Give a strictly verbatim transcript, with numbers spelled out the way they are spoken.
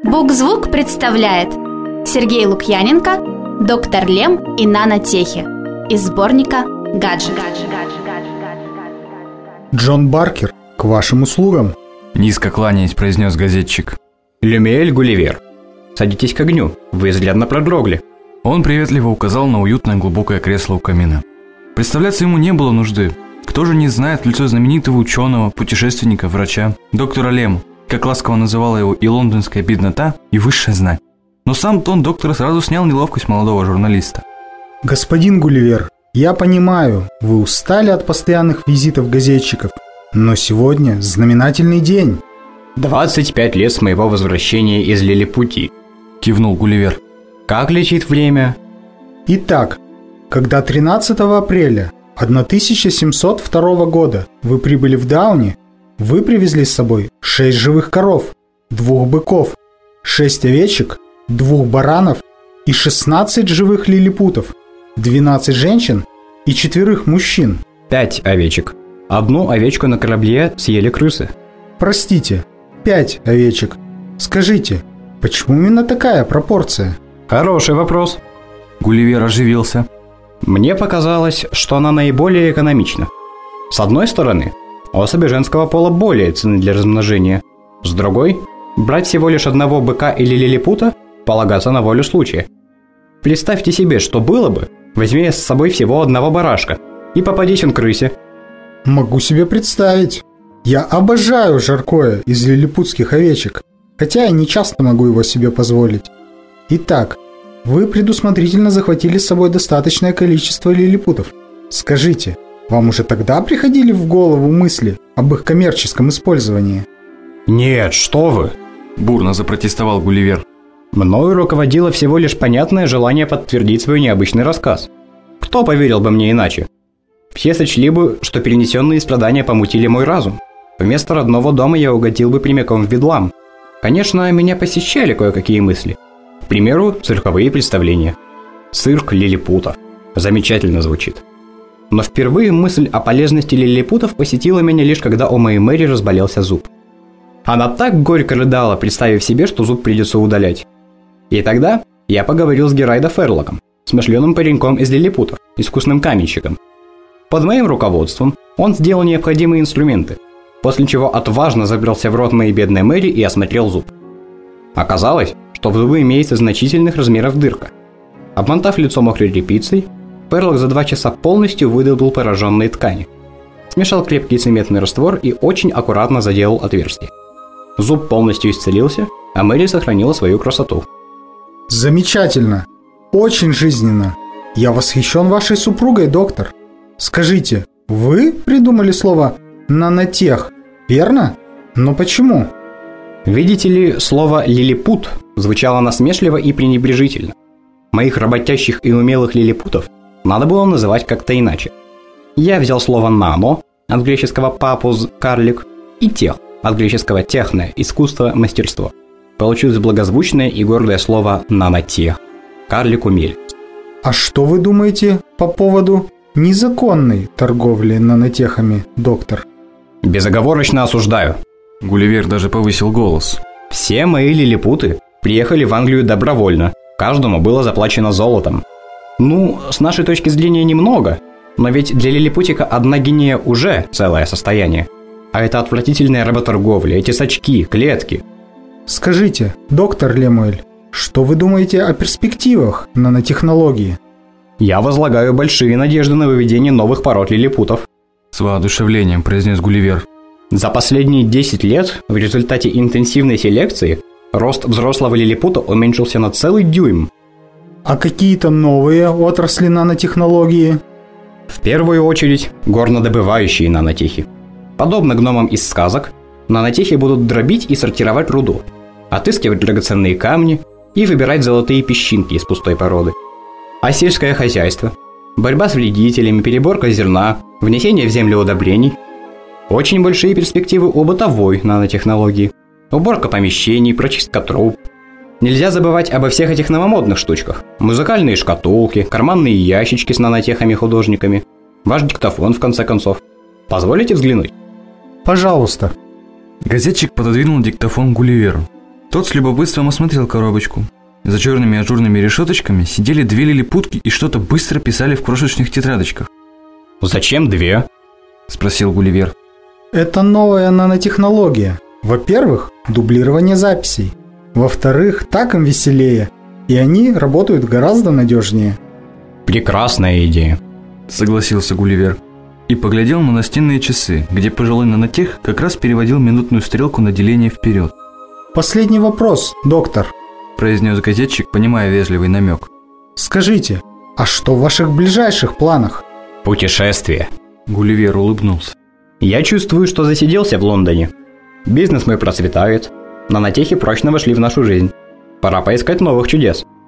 Букзвук представляет Сергей Лукьяненко, доктор Лем и нанотехи из сборника «Гаджет». Джон Баркер, к вашим услугам. Низко кланяясь, произнес газетчик. Люмиэль Гулливер, садитесь к огню, вы изрядно продрогли. Он приветливо указал на уютное глубокое кресло у камина. Представляться ему не было нужды. Кто же не знает лицо знаменитого ученого, путешественника, врача, доктора Лема, как ласково называла его и лондонская беднота, и высшая знать. Но сам тон доктора сразу снял неловкость молодого журналиста. Господин Гулливер, я понимаю, вы устали от постоянных визитов газетчиков, но сегодня знаменательный день. двадцать пять лет с моего возвращения из Лилипутии, кивнул Гулливер. Как летит время? Итак, когда тринадцатого апреля тысяча семьсот второго года вы прибыли в Дауни, вы привезли с собой шесть живых коров, двух быков, шесть овечек, двух баранов и шестнадцать живых лилипутов, двенадцать женщин и четверых мужчин. Пять овечек. Одну овечку на корабле съели крысы. Простите, пять овечек. Скажите, почему именно такая пропорция? Хороший вопрос. Гулливер оживился. Мне показалось, что она наиболее экономична. С одной стороны, особи женского пола более ценны для размножения. С другой, брать всего лишь одного быка или лилипута – полагаться на волю случая. Представьте себе, что было бы, возьми с собой всего одного барашка, и попадись он крысе. Могу себе представить. Я обожаю жаркое из лилипутских овечек, хотя и не часто могу его себе позволить. Итак, вы предусмотрительно захватили с собой достаточное количество лилипутов. Скажите, вам уже тогда приходили в голову мысли об их коммерческом использовании? Нет, что вы! Бурно запротестовал Гулливер. Мною руководило всего лишь понятное желание подтвердить свой необычный рассказ. Кто поверил бы мне иначе? Все сочли бы, что перенесенные страдания помутили мой разум. Вместо родного дома я угодил бы прямиком в бедлам. Конечно, меня посещали кое-какие мысли. К примеру, цирковые представления. Цирк лилипутов. Замечательно звучит. Но впервые мысль о полезности лилипутов посетила меня лишь когда у моей Мэри разболелся зуб. Она так горько рыдала, представив себе, что зуб придется удалять. И тогда я поговорил с Герайдо Ферлоком, смышленым пареньком из лилипутов, искусным каменщиком. Под моим руководством он сделал необходимые инструменты, после чего отважно забрался в рот моей бедной Мэри и осмотрел зуб. Оказалось, что в зубу имеется значительных размеров дырка. Обмотав лицо мокрой тряпицей, Ферлок за два часа полностью выдолбил пораженные ткани. Смешал крепкий цементный раствор и очень аккуратно заделал отверстие. Зуб полностью исцелился, а Мэри сохранила свою красоту. Замечательно! Очень жизненно! Я восхищен вашей супругой, доктор. Скажите, вы придумали слово «нанотех», верно? Но почему? Видите ли, слово «лилипут» звучало насмешливо и пренебрежительно. Моих работящих и умелых лилипутов надо было называть как-то иначе. Я взял слово «нано» от греческого «папуз» – «карлик» и «тех» от греческого «техно» – «искусство», «мастерство». Получилось благозвучное и гордое слово «нанотех» – «карлик-умелец». А что вы думаете по поводу незаконной торговли нанотехами, доктор? Безоговорочно осуждаю. Гулливер даже повысил голос. Все мои лилипуты приехали в Англию добровольно. Каждому было заплачено золотом. Ну, с нашей точки зрения немного, но ведь для лилипутика одна гинея уже целое состояние. А это отвратительная работорговля, эти сачки, клетки. Скажите, доктор Лемуэль, что вы думаете о перспективах нанотехнологии? Я возлагаю большие надежды на выведение новых пород лилипутов. С воодушевлением произнес Гулливер. За последние десять лет в результате интенсивной селекции рост взрослого лилипута уменьшился на целый дюйм. А какие-то новые отрасли нанотехнологии? В первую очередь горнодобывающие нанотехи. Подобно гномам из сказок, нанотехи будут дробить и сортировать руду, отыскивать драгоценные камни и выбирать золотые песчинки из пустой породы. А сельское хозяйство, борьба с вредителями, переборка зерна, внесение в землю удобрений. Очень большие перспективы у бытовой нанотехнологии. Уборка помещений, прочистка труб. Нельзя забывать обо всех этих новомодных штучках. Музыкальные шкатулки, карманные ящички с нанотехами-художниками. Ваш диктофон, в конце концов. Позволите взглянуть? Пожалуйста. Газетчик пододвинул диктофон Гулливеру. Тот с любопытством осмотрел коробочку. За черными ажурными решеточками сидели две лилипутки и что-то быстро писали в крошечных тетрадочках. «Зачем две?» – спросил Гулливер. Это новая нанотехнология. Во-первых, дублирование записей. Во-вторых, так им веселее, и они работают гораздо надежнее. Прекрасная идея, согласился Гулливер и поглядел на настенные часы, где пожилой нанотех как раз переводил минутную стрелку на деление вперед. Последний вопрос, доктор, произнес газетчик, понимая вежливый намек. Скажите, а что в ваших ближайших планах? Путешествие. Гулливер улыбнулся. Я чувствую, что засиделся в Лондоне. Бизнес мой процветает. Нанотехи прочно вошли в нашу жизнь. Пора поискать новых чудес.